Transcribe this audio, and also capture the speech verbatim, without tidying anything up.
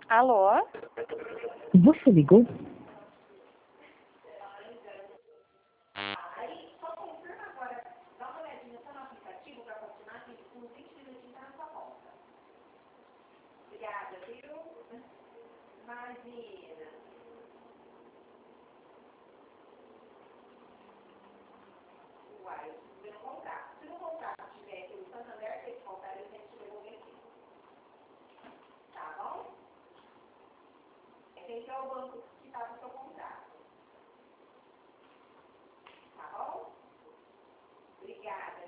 Alô? Você ligou? Obrigada, viu? Imagina. Uai, se não comprar. Se não comprar, se tiver aqui no Santander, tem que comprar, eu tenho que devolver aqui. Tá bom? Esse é o banco que está no seu contrato. Tá bom? Obrigada.